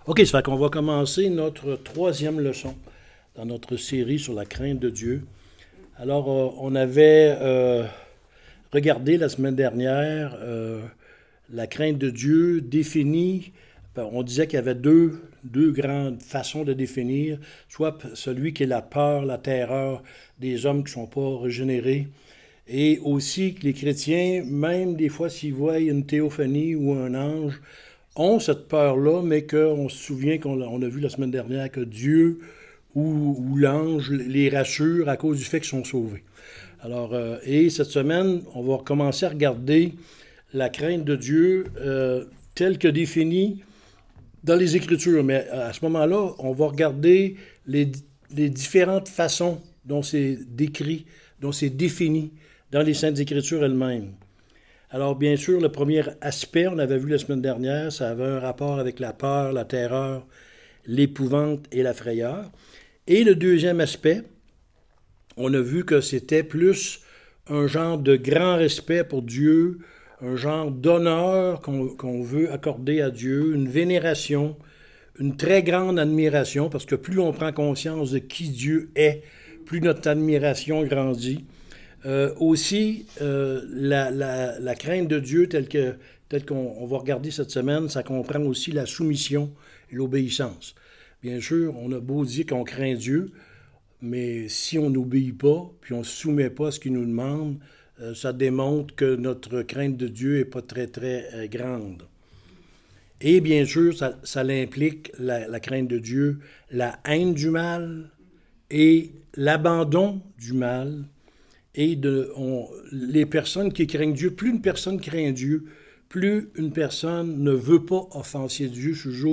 OK, ça fait qu'on va commencer notre troisième leçon dans notre série sur la crainte de Dieu. Alors, on avait regardé la semaine dernière la crainte de Dieu définie. On disait qu'il y avait deux grandes façons de définir, soit celui qui est la peur, la terreur des hommes qui ne sont pas régénérés, et aussi que les chrétiens, même des fois s'ils voient une théophanie ou un ange, ont cette peur-là, mais qu'on se souvient qu'on a vu la semaine dernière que Dieu ou l'ange les rassure à cause du fait qu'ils sont sauvés. Alors, et cette semaine, on va commencer à regarder la crainte de Dieu telle que définie dans les Écritures. Mais à ce moment-là, on va regarder les différentes façons dont c'est décrit, dont c'est défini dans les Saintes Écritures elles-mêmes. Alors, bien sûr, le premier aspect, on l'avait vu la semaine dernière, ça avait un rapport avec la peur, la terreur, l'épouvante et la frayeur. Et le deuxième aspect, on a vu que c'était plus un genre de grand respect pour Dieu, un genre d'honneur qu'on veut accorder à Dieu, une vénération, une très grande admiration, parce que plus on prend conscience de qui Dieu est, plus notre admiration grandit. Aussi, la crainte de Dieu telle qu'on va regarder cette semaine, ça comprend aussi la soumission et l'obéissance. Bien sûr, on a beau dire qu'on craint Dieu, mais si on n'obéit pas, puis on ne se soumet pas à ce qu'il nous demande, ça démontre que notre crainte de Dieu n'est pas très, très grande. Et bien sûr, ça implique la crainte de Dieu, la haine du mal et l'abandon du mal. Et les personnes qui craignent Dieu, plus une personne craint Dieu, plus une personne ne veut pas offenser Dieu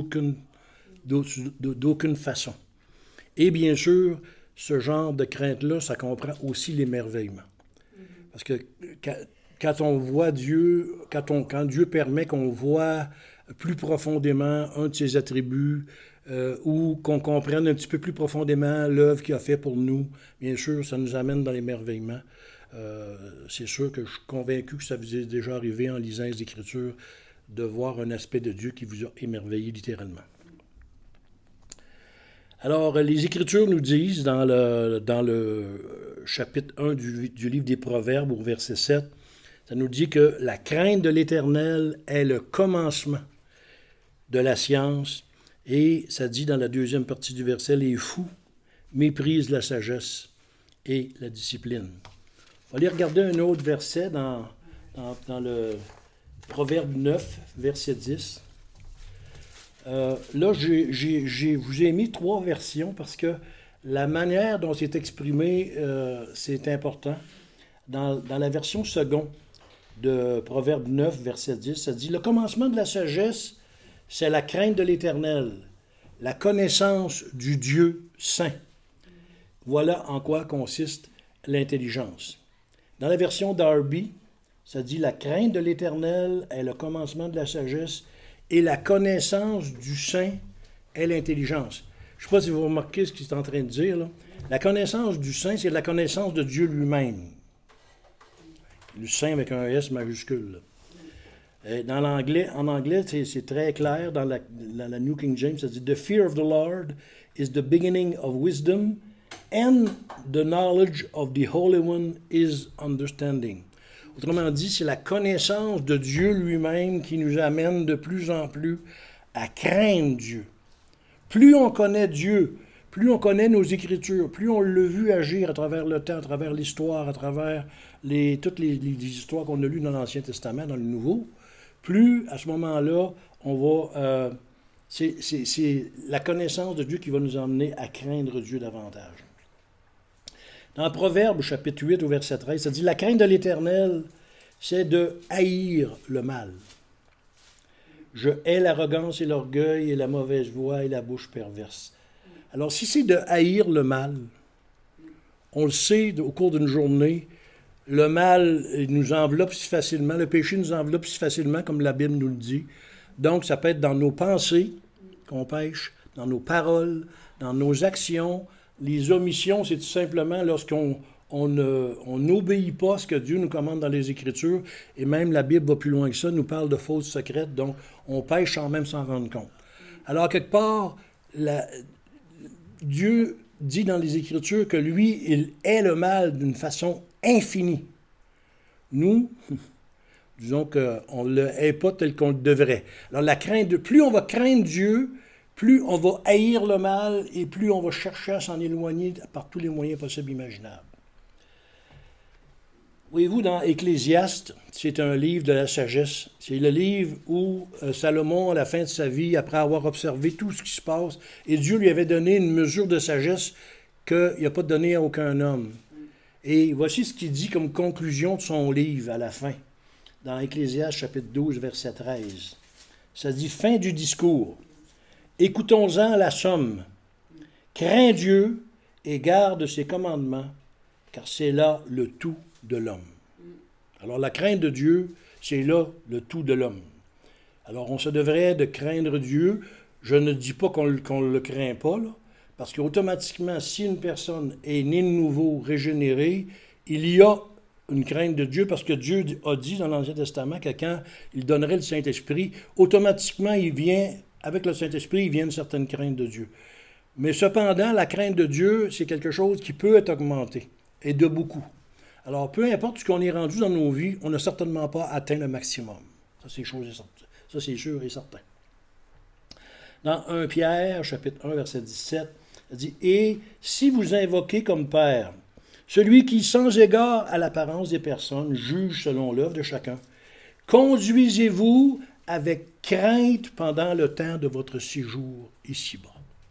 d'aucune façon. Et bien sûr, ce genre de crainte-là, ça comprend aussi l'émerveillement. Parce que quand on voit Dieu, quand Dieu permet qu'on voit plus profondément un de ses attributs, ou qu'on comprenne un petit peu plus profondément l'œuvre qu'il a fait pour nous, bien sûr, ça nous amène dans l'émerveillement. C'est sûr que je suis convaincu que ça vous est déjà arrivé en lisant les Écritures de voir un aspect de Dieu qui vous a émerveillé littéralement. Alors, les Écritures nous disent dans le chapitre 1 du livre des Proverbes, au verset 7, ça nous dit que la crainte de l'Éternel est le commencement de la science. Et ça dit dans la deuxième partie du verset, les fous méprisent la sagesse et la discipline. On va aller regarder un autre verset dans le Proverbe 9, verset 10. Là, je vous ai mis 3 versions parce que la manière dont c'est exprimé, c'est important. Dans la version seconde de Proverbe 9, verset 10, ça dit « Le commencement de la sagesse, c'est la crainte de l'Éternel, la connaissance du Dieu saint. Voilà en quoi consiste l'intelligence. » Dans la version Darby, ça dit « La crainte de l'Éternel est le commencement de la sagesse et la connaissance du saint est l'intelligence. » Je ne sais pas si vous remarquez ce qu'il est en train de dire, là. La connaissance du saint, c'est la connaissance de Dieu lui-même. Le saint avec un S majuscule, là. En anglais, c'est très clair. Dans la New King James, ça dit « The fear of the Lord is the beginning of wisdom, and the knowledge of the Holy One is understanding. » Autrement dit, c'est la connaissance de Dieu lui-même qui nous amène de plus en plus à craindre Dieu. Plus on connaît Dieu, plus on connaît nos Écritures, plus on l'a vu agir à travers le temps, à travers l'histoire, à travers toutes les histoires qu'on a lues dans l'Ancien Testament, dans le Nouveau, plus, à ce moment-là, on va... c'est la connaissance de Dieu qui va nous emmener à craindre Dieu davantage. Dans Proverbe, chapitre 8, au verset 13, ça dit « La crainte de l'Éternel, c'est de haïr le mal. Je hais l'arrogance et l'orgueil et la mauvaise voix et la bouche perverse. » Alors, si c'est de haïr le mal, on le sait au cours d'une journée, le mal nous enveloppe si facilement, le péché nous enveloppe si facilement, comme la Bible nous le dit. Donc, ça peut être dans nos pensées qu'on pêche, dans nos paroles, dans nos actions. Les omissions, c'est tout simplement lorsqu'on n'obéit pas à ce que Dieu nous commande dans les Écritures. Et même la Bible va plus loin que ça, nous parle de fautes secrètes, donc on pêche sans même s'en rendre compte. Alors, quelque part, Dieu dit dans les Écritures que lui, il hait le mal d'une façon infinie. Nous, disons qu'on ne le hait pas tel qu'on le devrait. Alors, plus on va craindre Dieu, plus on va haïr le mal et plus on va chercher à s'en éloigner par tous les moyens possibles et imaginables. Voyez-vous, dans Ecclésiaste, c'est un livre de la sagesse. C'est le livre où Salomon, à la fin de sa vie, après avoir observé tout ce qui se passe, et Dieu lui avait donné une mesure de sagesse qu'il n'a pas donnée à aucun homme. Et voici ce qu'il dit comme conclusion de son livre à la fin, dans Ecclésiaste chapitre 12, verset 13. Ça dit « Fin du discours. Écoutons-en la somme. Crains Dieu et garde ses commandements, car c'est là le tout de l'homme. » Alors la crainte de Dieu, c'est là le tout de l'homme. Alors on se devrait de craindre Dieu. Je ne dis pas qu'on ne le craint pas, là, parce qu'automatiquement, si une personne est née de nouveau, régénérée, il y a une crainte de Dieu, parce que Dieu a dit dans l'Ancien Testament que quand il donnerait le Saint-Esprit, automatiquement, avec le Saint-Esprit, il vient une certaine crainte de Dieu. Mais cependant, la crainte de Dieu, c'est quelque chose qui peut être augmenté, et de beaucoup. Alors, peu importe ce qu'on est rendu dans nos vies, on n'a certainement pas atteint le maximum. Ça, c'est sûr et certain. Dans 1 Pierre, chapitre 1, verset 17, ça dit « Et si vous invoquez comme Père celui qui, sans égard à l'apparence des personnes, juge selon l'œuvre de chacun, conduisez-vous avec crainte pendant le temps de votre séjour ici-bas. »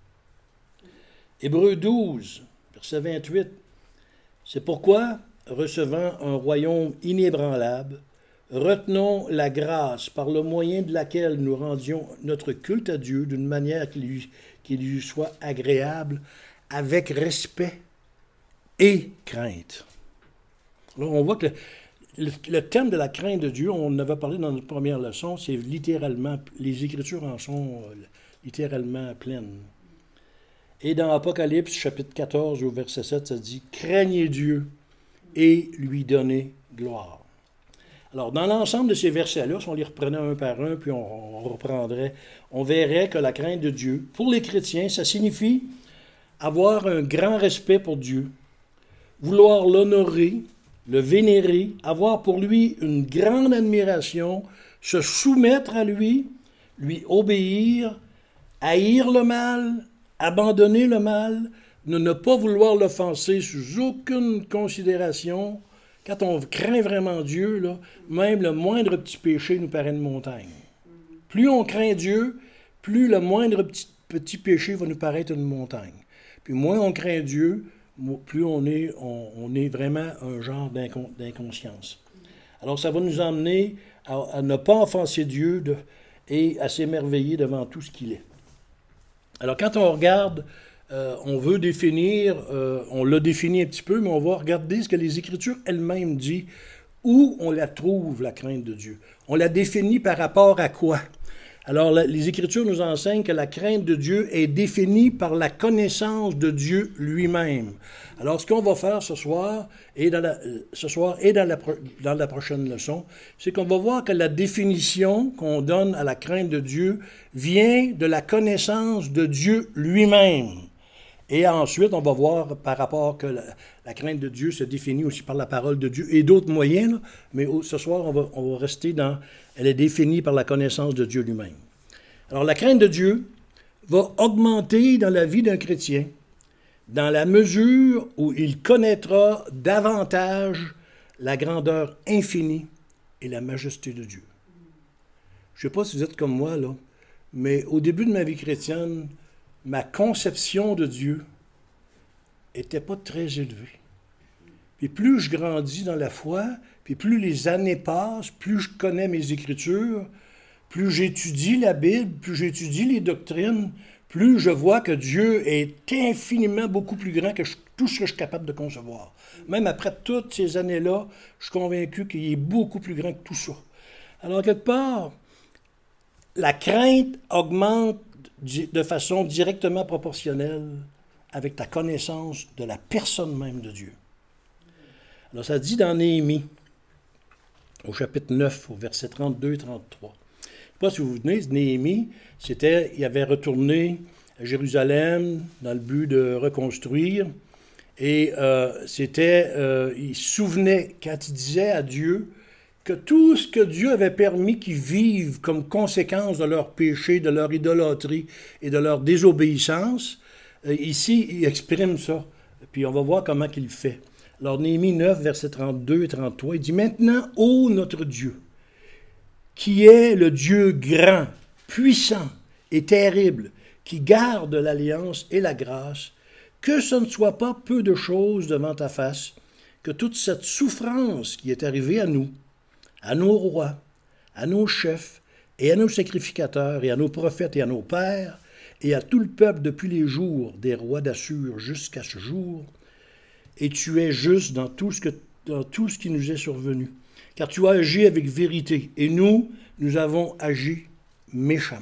Hébreux 12, verset 28, « C'est pourquoi, recevant un royaume inébranlable, retenons la grâce par le moyen de laquelle nous rendions notre culte à Dieu d'une manière qui lui soit agréable, avec respect et crainte. » Alors on voit que le thème de la crainte de Dieu, on en avait parlé dans notre première leçon, c'est littéralement, les Écritures en sont littéralement pleines. Et dans Apocalypse, chapitre 14, au verset 7, ça dit « Craignez Dieu et lui donnez gloire. » Alors, dans l'ensemble de ces versets-là, si on les reprenait un par un, puis on reprendrait, on verrait que la crainte de Dieu, pour les chrétiens, ça signifie avoir un grand respect pour Dieu, vouloir l'honorer, le vénérer, avoir pour lui une grande admiration, se soumettre à lui obéir, haïr le mal, abandonner le mal, ne pas vouloir l'offenser sous aucune considération. Quand on craint vraiment Dieu, là, même le moindre petit péché nous paraît une montagne. Plus on craint Dieu, plus le moindre petit péché va nous paraître une montagne. Puis moins on craint Dieu, plus on est vraiment un genre d'inconscience. Alors ça va nous emmener à ne pas offenser Dieu et à s'émerveiller devant tout ce qu'il est. Alors quand on regarde, on veut définir, on l'a défini un petit peu, mais on va regarder ce que les Écritures elles-mêmes disent, où on la trouve, la crainte de Dieu. On la définit par rapport à quoi? Alors, les Écritures nous enseignent que la crainte de Dieu est définie par la connaissance de Dieu lui-même. Alors, ce qu'on va faire ce soir et dans la prochaine leçon, c'est qu'on va voir que la définition qu'on donne à la crainte de Dieu vient de la connaissance de Dieu lui-même. Et ensuite, on va voir par rapport que la crainte de Dieu se définit aussi par la parole de Dieu et d'autres moyens, là, mais ce soir, on va rester dans... Elle est définie par la connaissance de Dieu lui-même. Alors, la crainte de Dieu va augmenter dans la vie d'un chrétien dans la mesure où il connaîtra davantage la grandeur infinie et la majesté de Dieu. Je ne sais pas si vous êtes comme moi, là, mais au début de ma vie chrétienne, ma conception de Dieu n'était pas très élevée. Puis plus je grandis dans la foi, puis plus les années passent, plus je connais mes Écritures, plus j'étudie la Bible, plus j'étudie les doctrines, plus je vois que Dieu est infiniment beaucoup plus grand que tout ce que je suis capable de concevoir. Même après toutes ces années-là, je suis convaincu qu'il est beaucoup plus grand que tout ça. Alors, quelque part, la crainte augmente de façon directement proportionnelle avec ta connaissance de la personne même de Dieu. Alors, ça dit dans Néhémie, au chapitre 9, au verset 32 et 33. sais pas si vous vous souvenez, Néhémie, il avait retourné à Jérusalem dans le but de reconstruire. Et il se souvenait, quand il disait à Dieu, que tout ce que Dieu avait permis qu'ils vivent comme conséquence de leur péché, de leur idolâtrie et de leur désobéissance, ici, il exprime ça. Puis on va voir comment il le fait. Alors, Néhémie 9, versets 32 et 33, il dit « Maintenant, ô notre Dieu, qui est le Dieu grand, puissant et terrible, qui garde l'alliance et la grâce, que ce ne soit pas peu de choses devant ta face, que toute cette souffrance qui est arrivée à nous, à nos rois, à nos chefs, et à nos sacrificateurs, et à nos prophètes, et à nos pères, et à tout le peuple depuis les jours des rois d'Assur jusqu'à ce jour, et tu es juste dans tout ce qui nous est survenu. Car tu as agi avec vérité, et nous avons agi méchamment. »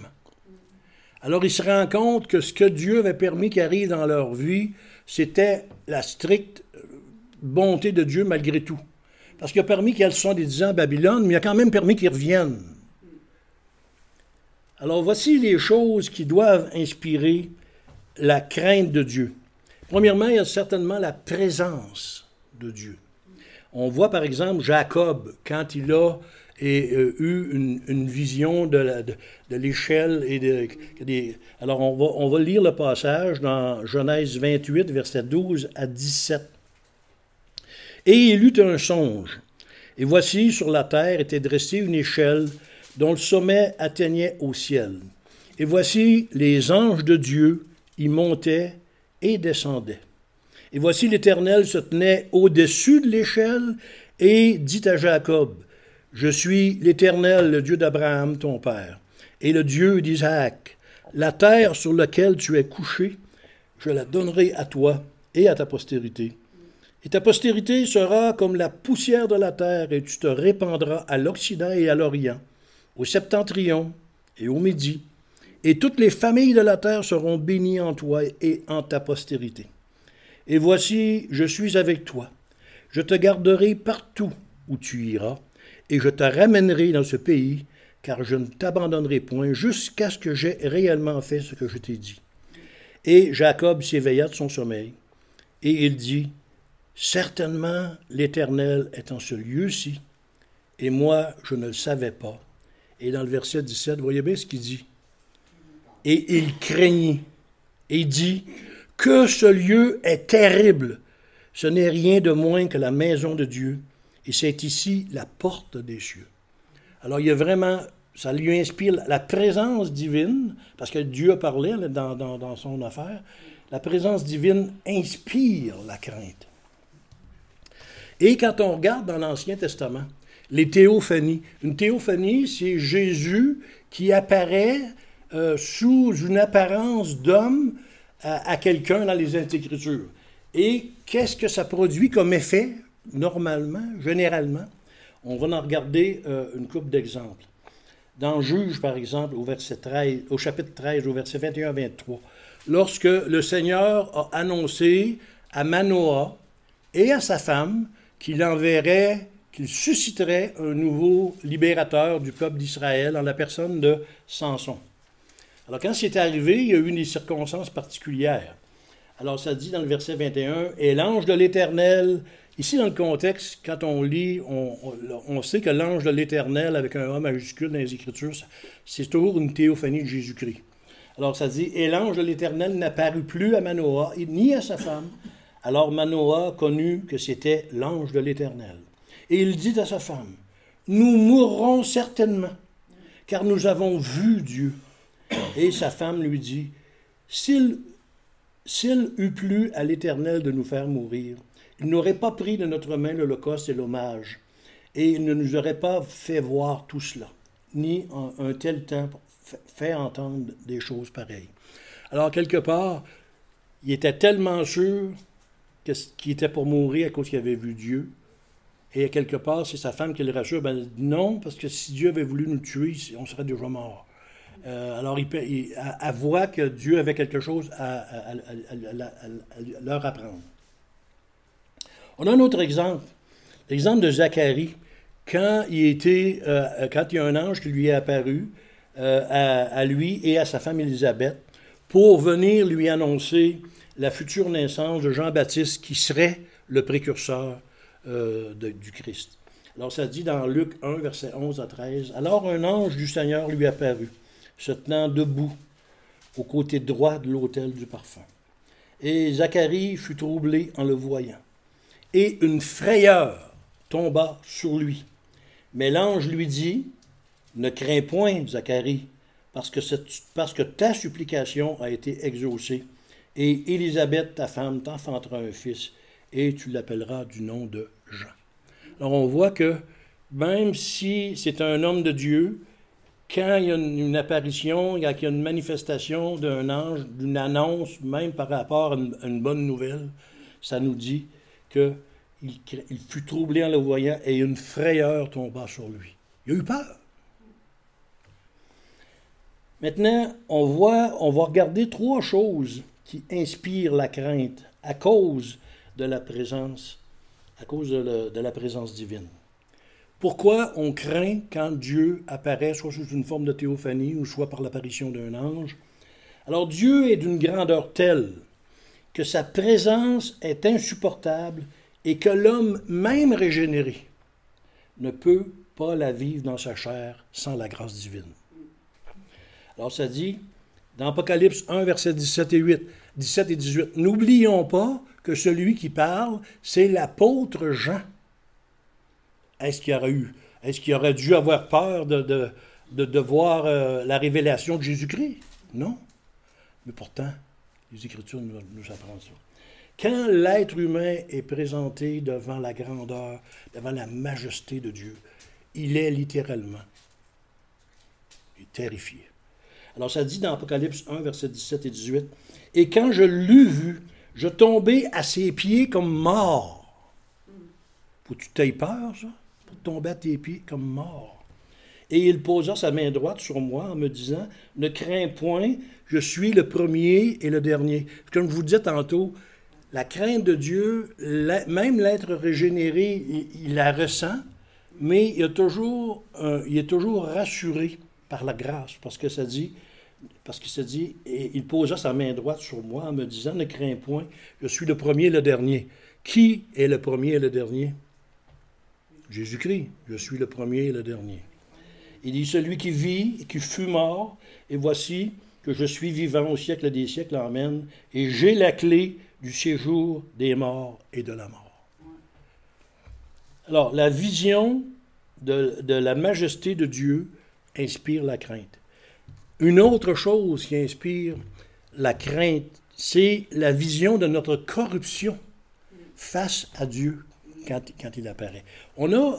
Alors, il se rend compte que ce que Dieu avait permis qu'il arrive dans leur vie, c'était la stricte bonté de Dieu malgré tout. Parce qu'il a permis qu'elles soient des 10 ans à Babylone, mais il a quand même permis qu'ils reviennent. Alors, voici les choses qui doivent inspirer la crainte de Dieu. Premièrement, il y a certainement la présence de Dieu. On voit par exemple Jacob, quand il a eu une vision de l'échelle. Alors, on va lire le passage dans Genèse 28, versets 12 à 17. « Et il eut un songe, et voici, sur la terre était dressée une échelle dont le sommet atteignait au ciel. Et voici, les anges de Dieu y montaient et descendaient. Et voici, l'Éternel se tenait au-dessus de l'échelle et dit à Jacob, « Je suis l'Éternel, le Dieu d'Abraham, ton père, et le Dieu d'Isaac. La terre sur laquelle tu es couché, je la donnerai à toi et à ta postérité. Et ta postérité sera comme la poussière de la terre, et tu te répandras à l'Occident et à l'Orient, au septentrion et au Midi. Et toutes les familles de la terre seront bénies en toi et en ta postérité. Et voici, je suis avec toi. Je te garderai partout où tu iras, et je te ramènerai dans ce pays, car je ne t'abandonnerai point jusqu'à ce que j'aie réellement fait ce que je t'ai dit. » Et Jacob s'éveilla de son sommeil, et il dit, « Certainement, l'Éternel est en ce lieu-ci, et moi, je ne le savais pas. » Et dans le verset 17, vous voyez bien ce qu'il dit. « Et il craignit, et dit, « Que ce lieu est terrible, ce n'est rien de moins que la maison de Dieu, et c'est ici la porte des cieux. » Alors, il y a vraiment, ça lui inspire la présence divine, parce que Dieu a parlé dans son affaire, la présence divine inspire la crainte. Et quand on regarde dans l'Ancien Testament, les théophanies, une théophanie, c'est Jésus qui apparaît sous une apparence d'homme à quelqu'un dans les Écritures. Et qu'est-ce que ça produit comme effet, normalement, généralement? On va en regarder une couple d'exemples. Dans Juge, par exemple, au chapitre 13, au verset 21-23, lorsque le Seigneur a annoncé à Manoah et à sa femme qu'il susciterait un nouveau libérateur du peuple d'Israël en la personne de Samson. Alors, quand c'est arrivé, il y a eu des circonstances particulières. Alors, ça dit dans le verset 21, « Et l'ange de l'Éternel », ici dans le contexte, quand on lit, on sait que l'ange de l'Éternel, avec un A majuscule dans les Écritures, c'est toujours une théophanie de Jésus-Christ. Alors, ça dit, « Et l'ange de l'Éternel n'apparut plus à Manoah, ni à sa femme. Alors Manoah connut que c'était l'ange de l'Éternel. Et il dit à sa femme, « Nous mourrons certainement, car nous avons vu Dieu. » Et sa femme lui dit, « S'il eût plu à l'Éternel de nous faire mourir, il n'aurait pas pris de notre main l'holocauste et l'hommage, et il ne nous aurait pas fait voir tout cela, ni en un tel temps fait entendre des choses pareilles. » Alors, quelque part, il était tellement sûr qu'il était pour mourir à cause qu'il avait vu Dieu. Et quelque part, c'est sa femme qui le rassure. Ben, non, parce que si Dieu avait voulu nous tuer, on serait déjà morts. Alors, elle voit que Dieu avait quelque chose à leur apprendre. On a un autre exemple. L'exemple de Zacharie. Quand il y a un ange qui lui est apparu, à lui et à sa femme Élisabeth pour venir lui annoncer la future naissance de Jean-Baptiste qui serait le précurseur du Christ. Alors ça dit dans Luc 1, versets 11 à 13, « Alors un ange du Seigneur lui apparut, se tenant debout au côté droit de l'autel du parfum. Et Zacharie fut troublé en le voyant. Et une frayeur tomba sur lui. Mais l'ange lui dit, « Ne crains point, Zacharie, parce que ta supplication a été exaucée. Et Élisabeth, ta femme, t'enfantera un fils, et tu l'appelleras du nom de Jean. » Alors on voit que même si c'est un homme de Dieu, quand il y a une apparition, il y a une manifestation d'un ange, d'une annonce, même par rapport à une bonne nouvelle, ça nous dit qu'il fut troublé en le voyant et une frayeur tomba sur lui. Il a eu peur. Maintenant, on va regarder trois choses qui inspirent la crainte à cause de la présence, de la présence divine. Pourquoi on craint quand Dieu apparaît, soit sous une forme de théophanie ou soit par l'apparition d'un ange? Alors Dieu est d'une grandeur telle que sa présence est insupportable et que l'homme, même régénéré, ne peut pas la vivre dans sa chair sans la grâce divine. Alors ça dit, dans Apocalypse 1, versets 17 et 18, « N'oublions pas que celui qui parle, c'est l'apôtre Jean. » Est-ce qu'il aurait dû avoir peur de voir la révélation de Jésus-Christ? Non. Mais pourtant, les Écritures nous apprennent ça. Quand l'être humain est présenté devant la grandeur, devant la majesté de Dieu, il est littéralement terrifié. Alors ça dit dans Apocalypse 1, versets 17 et 18, « Et quand je l'eus vu, je tombai à ses pieds comme mort. » Faut que tu t'aies peur, ça? Pour tomber à tes pieds comme mort. Et il posa sa main droite sur moi en me disant, « Ne crains point, je suis le premier et le dernier. » Comme je vous disais tantôt, la crainte de Dieu, même l'être régénéré, il la ressent, mais il est toujours rassuré par la grâce, parce qu'il se dit, et il posa sa main droite sur moi en me disant, « Ne crains point, je suis le premier et le dernier. » Qui est le premier et le dernier? Jésus-Christ, je suis le premier et le dernier. Il dit, « Celui qui vit et qui fut mort, et voici que je suis vivant au siècle des siècles, amen, et j'ai la clé du séjour des morts et de la mort. » Alors, la vision de la majesté de Dieu inspire la crainte. Une autre chose qui inspire la crainte, c'est la vision de notre corruption face à Dieu quand il apparaît. On a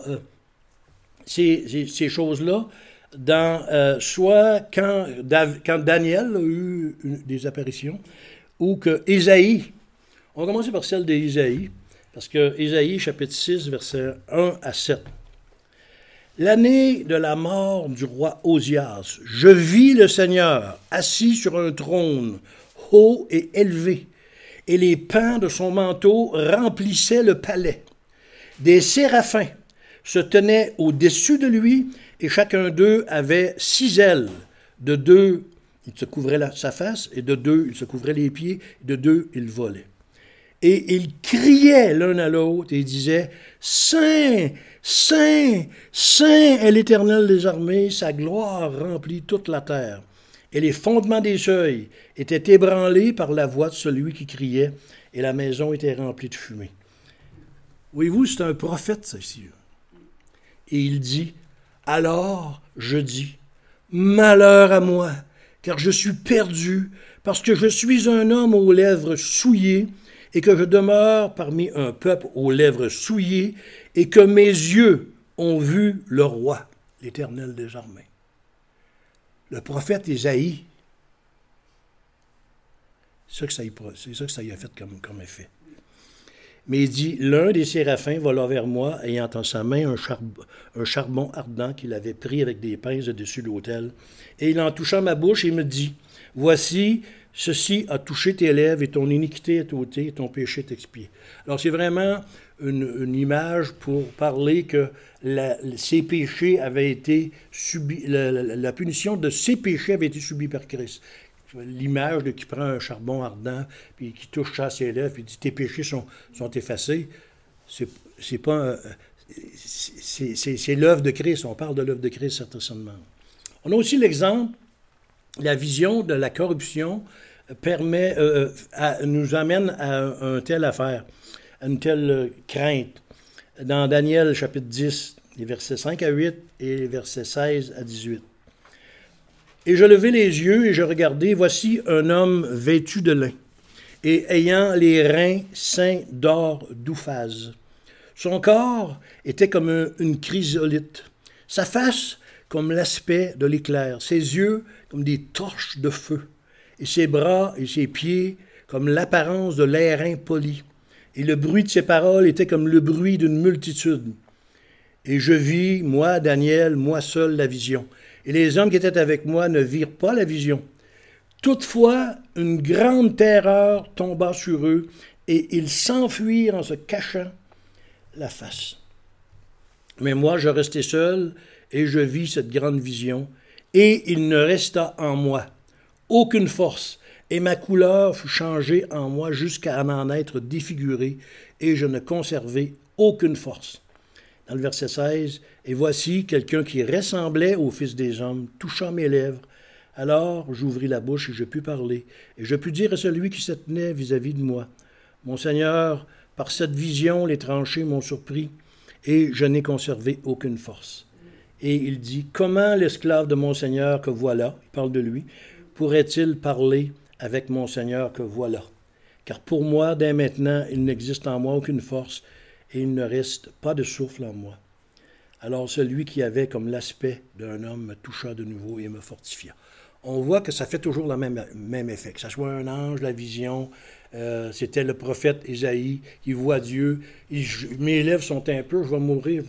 ces choses-là soit quand Daniel a eu des apparitions, ou que Ésaïe, on va commencer par celle d'Ésaïe, parce que Ésaïe, chapitre 6, versets 1 à 7. L'année de la mort du roi Osias, je vis le Seigneur assis sur un trône haut et élevé, et les pans de son manteau remplissaient le palais. Des séraphins se tenaient au-dessus de lui, et chacun d'eux avait 6 ailes. De 2, il se couvrait sa face, et de 2, il se couvrait les pieds, et de 2, il volait. Et ils criaient l'un à l'autre, et ils disaient, « Saint, Saint, Saint est l'Éternel des armées, sa gloire remplit toute la terre. » Et les fondements des seuils étaient ébranlés par la voix de celui qui criait, et la maison était remplie de fumée. Voyez-vous, c'est un prophète, ça, ici. Et il dit, « Alors, je dis, malheur à moi, car je suis perdu, parce que je suis un homme aux lèvres souillées, et que je demeure parmi un peuple aux lèvres souillées, et que mes yeux ont vu le roi, l'Éternel des armées. » Le prophète Ésaïe, c'est ça que ça y a fait comme effet. Mais il dit, l'un des séraphins vola vers moi, ayant en sa main un charbon ardent qu'il avait pris avec des pinces de dessus l'autel. Et il en toucha ma bouche et me dit, voici, Ceci a touché tes lèvres et ton iniquité est ôtée et ton péché est expié. Alors c'est vraiment une image pour parler que ces péchés avaient été subis, la punition de ces péchés avait été subie par Christ. L'image de qui prend un charbon ardent, puis qui touche à ses lèvres, puis dit tes péchés sont effacés. C'est pas c'est l'œuvre de Christ. On parle de l'œuvre de Christ certainement. On a aussi l'exemple, la vision de la corruption nous amène à une telle affaire, à une telle crainte. Dans Daniel chapitre 10, les versets 5 à 8 et les versets 16 à 18. Et je levai les yeux et je regardai, voici un homme vêtu de lin, et ayant les reins ceints d'or d'Ouphaz. Son corps était comme une chrysolite, sa face comme l'aspect de l'éclair, ses yeux comme des torches de feu, et ses bras et ses pieds comme l'apparence de l'airain poli. Et le bruit de ses paroles était comme le bruit d'une multitude. Et je vis, moi, Daniel, moi seul, la vision. Et les hommes qui étaient avec moi ne virent pas la vision. Toutefois, une grande terreur tomba sur eux, et ils s'enfuirent en se cachant la face. Mais moi, je restai seul, et je vis cette grande vision, et il ne resta en moi aucune force, et ma couleur fut changée en moi jusqu'à en être défigurée, et je ne conservai aucune force. Dans le verset 16, « Et voici quelqu'un qui ressemblait au Fils des hommes, toucha mes lèvres. Alors j'ouvris la bouche et je pus parler, et je pus dire à celui qui se tenait vis-à-vis de moi, « Mon Seigneur, par cette vision, les tranchées m'ont surpris, et je n'ai conservé aucune force. » Et il dit, « Comment l'esclave de mon Seigneur que voilà, il parle de lui, pourrait-il parler avec mon Seigneur que voilà? Car pour moi, dès maintenant, il n'existe en moi aucune force, et il ne reste pas de souffle en moi. Alors celui qui avait comme l'aspect d'un homme me toucha de nouveau et me fortifia. » On voit que ça fait toujours le même effet, que ce soit un ange, la vision, c'était le prophète Ésaïe qui voit Dieu, mes lèvres sont un peu, je vais mourir.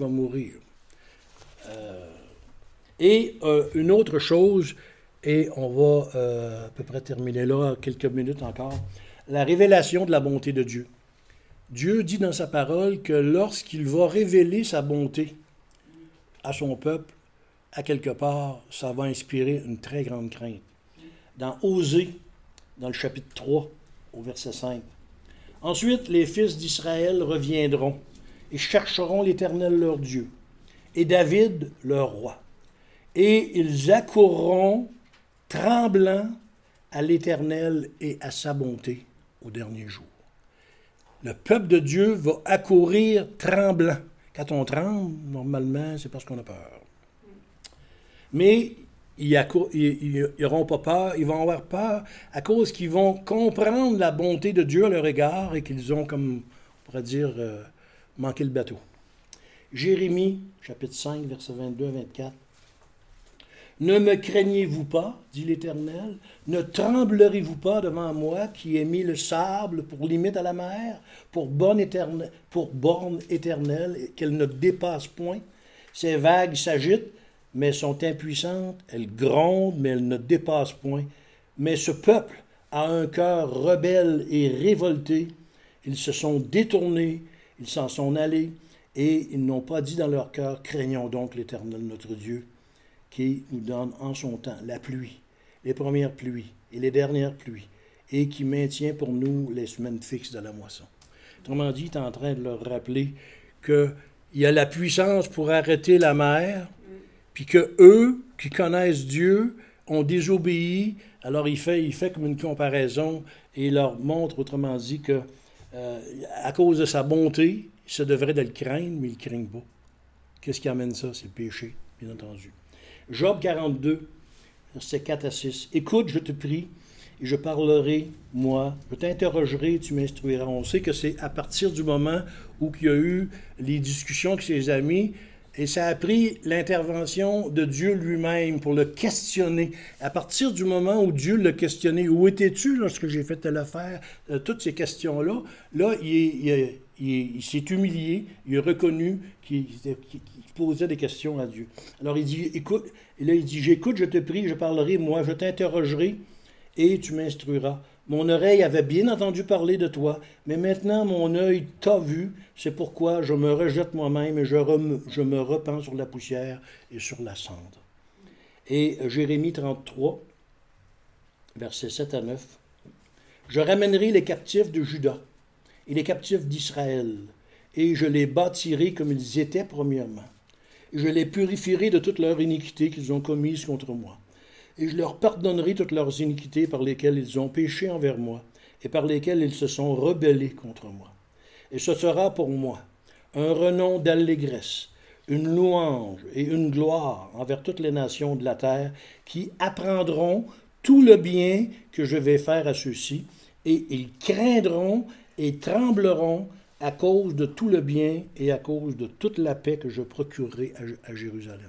Une autre chose, et on va à peu près terminer là, quelques minutes encore, la révélation de la bonté de Dieu. Dieu dit dans sa parole que lorsqu'il va révéler sa bonté à son peuple, à quelque part, ça va inspirer une très grande crainte. Dans Osée, dans le chapitre 3, au verset 5. « Ensuite, les fils d'Israël reviendront et chercheront l'Éternel leur Dieu, et David leur roi. Et ils accourront tremblants à l'Éternel et à sa bonté au dernier jour. » Le peuple de Dieu va accourir tremblant. Quand on tremble, normalement, c'est parce qu'on a peur. Mais ils n'auront pas peur, ils vont avoir peur à cause qu'ils vont comprendre la bonté de Dieu à leur égard et qu'ils ont, comme on pourrait dire, manqué le bateau. Jérémie, chapitre 5, versets 22 à 24. « Ne me craignez-vous pas, dit l'Éternel, ne tremblerez-vous pas devant moi qui ai mis le sable pour limite à la mer, pour borne éternelle, qu'elle ne dépasse point. Ces vagues s'agitent, mais sont impuissantes, elles grondent, mais elles ne dépassent point. Mais ce peuple a un cœur rebelle et révolté. Ils se sont détournés, ils s'en sont allés, et ils n'ont pas dit dans leur cœur, craignons donc l'Éternel notre Dieu, qui nous donne en son temps la pluie, les premières pluies et les dernières pluies, et qui maintient pour nous les semaines fixes de la moisson. Autrement dit, il est en train de leur rappeler qu'il y a la puissance pour arrêter la mer, puis que eux qui connaissent Dieu ont désobéi. Alors il fait comme une comparaison et il leur montre, autrement dit, que à cause de sa bonté, il se devrait de le craindre, mais il ne craignent pas. Qu'est-ce qui amène ça? C'est le péché, bien entendu. Job 42, versets 4 à 6. « Écoute, je te prie, et je parlerai, moi. Je t'interrogerai, tu m'instruiras. » On sait que c'est à partir du moment où il y a eu les discussions avec ses amis, et ça a pris l'intervention de Dieu lui-même pour le questionner. À partir du moment où Dieu l'a questionné, « Où étais-tu lorsque j'ai fait telle affaire? » Toutes ces questions-là, là, il s'est humilié, il a reconnu qu'il posait des questions à Dieu. Alors il dit, écoute, et là il dit, j'écoute, je te prie, je parlerai, moi, je t'interrogerai, et tu m'instruiras. Mon oreille avait bien entendu parler de toi, mais maintenant mon œil t'a vu, c'est pourquoi je me rejette moi-même et je me repens sur la poussière et sur la cendre. Et Jérémie 33, versets 7 à 9. Je ramènerai les captifs de Juda et les captifs d'Israël, et je les bâtirai comme ils étaient premièrement. Et je les purifierai de toute leur iniquité qu'ils ont commise contre moi. Et je leur pardonnerai toutes leurs iniquités par lesquelles ils ont péché envers moi, et par lesquelles ils se sont rebellés contre moi. Et ce sera pour moi un renom d'allégresse, une louange et une gloire envers toutes les nations de la terre, qui apprendront tout le bien que je vais faire à ceux-ci, et ils craindront et trembleront à cause de tout le bien et à cause de toute la paix que je procurerai à Jérusalem.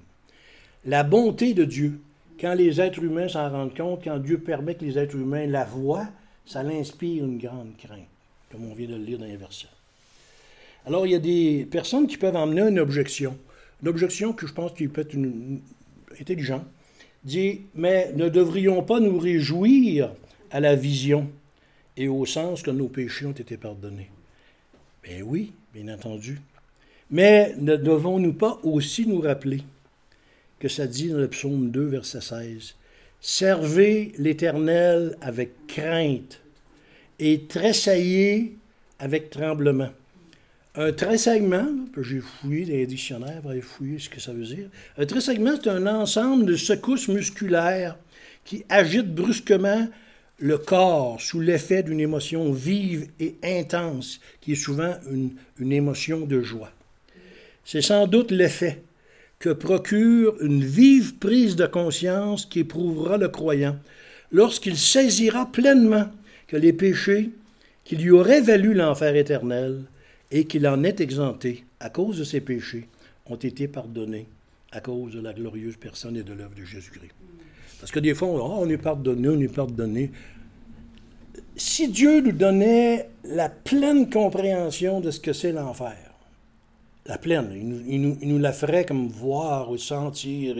La bonté de Dieu, quand les êtres humains s'en rendent compte, quand Dieu permet que les êtres humains la voient, ça l'inspire une grande crainte, comme on vient de le lire dans les versets. Alors, il y a des personnes qui peuvent emmener une objection que je pense qui peut être intelligente, dit, mais ne devrions pas nous réjouir à la vision et au sens que nos péchés ont été pardonnés? Ben oui, bien entendu. Mais ne devons-nous pas aussi nous rappeler que ça dit dans le psaume 2, verset 16, « Servez l'Éternel avec crainte et tressaillez avec tremblement. » Un tressaillement, j'ai fouillé dans les dictionnaires pour aller fouiller ce que ça veut dire. Un tressaillement, c'est un ensemble de secousses musculaires qui agitent brusquement le corps sous l'effet d'une émotion vive et intense, qui est souvent une émotion de joie. C'est sans doute l'effet que procure une vive prise de conscience qu'éprouvera le croyant lorsqu'il saisira pleinement que les péchés qui lui auraient valu l'enfer éternel et qu'il en est exempté à cause de ses péchés ont été pardonnés à cause de la glorieuse personne et de l'œuvre de Jésus-Christ. Parce que des fois, on est pardonné. Si Dieu nous donnait la pleine compréhension de ce que c'est l'enfer, la pleine, il nous la ferait comme voir ou sentir.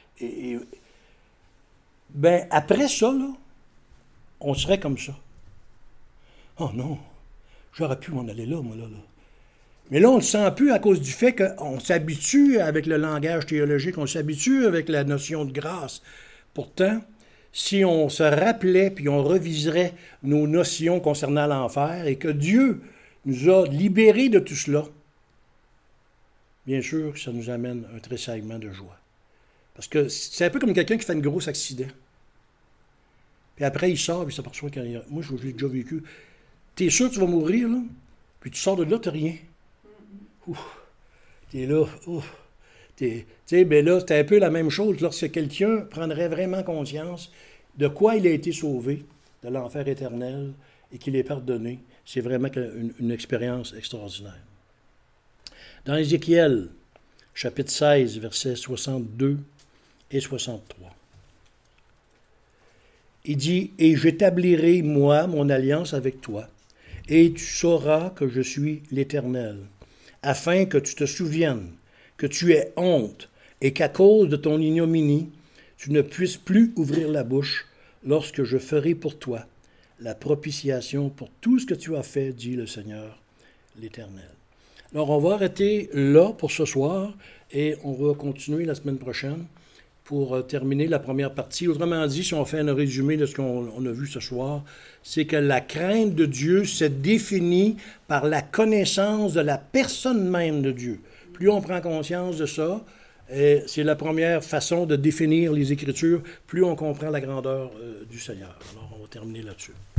Ben, après ça, là, on serait comme ça. Oh non, j'aurais pu m'en aller là, moi, là. Mais là, on ne le sent plus à cause du fait qu'on s'habitue avec le langage théologique, on s'habitue avec la notion de grâce. Pourtant, si on se rappelait puis on reviserait nos notions concernant l'enfer et que Dieu nous a libérés de tout cela, bien sûr, ça nous amène un tressaillement de joie. Parce que c'est un peu comme quelqu'un qui fait un gros accident. Puis après, il sort et il s'aperçoit qu'il y a... Moi, je l'ai déjà vécu. T'es sûr que tu vas mourir, là? Puis tu sors de là, t'as rien. Ouf. T'es là, ouf. Tu sais, ben là, c'est un peu la même chose lorsque quelqu'un prendrait vraiment conscience de quoi il a été sauvé, de l'enfer éternel, et qu'il est pardonné. C'est vraiment une expérience extraordinaire. Dans Ézéchiel, chapitre 16, versets 62 et 63, il dit « Et j'établirai, moi, mon alliance avec toi, et tu sauras que je suis l'Éternel, afin que tu te souviennes que tu aies honte et qu'à cause de ton ignominie, tu ne puisses plus ouvrir la bouche lorsque je ferai pour toi la propitiation pour tout ce que tu as fait, dit le Seigneur l'Éternel. » Alors, on va arrêter là pour ce soir et on va continuer la semaine prochaine pour terminer la première partie. Autrement dit, si on fait un résumé de ce qu'on a vu ce soir, c'est que la crainte de Dieu se définit par la connaissance de la personne même de Dieu. Plus on prend conscience de ça, c'est la première façon de définir les Écritures, plus on comprend la grandeur du Seigneur. Alors, on va terminer là-dessus.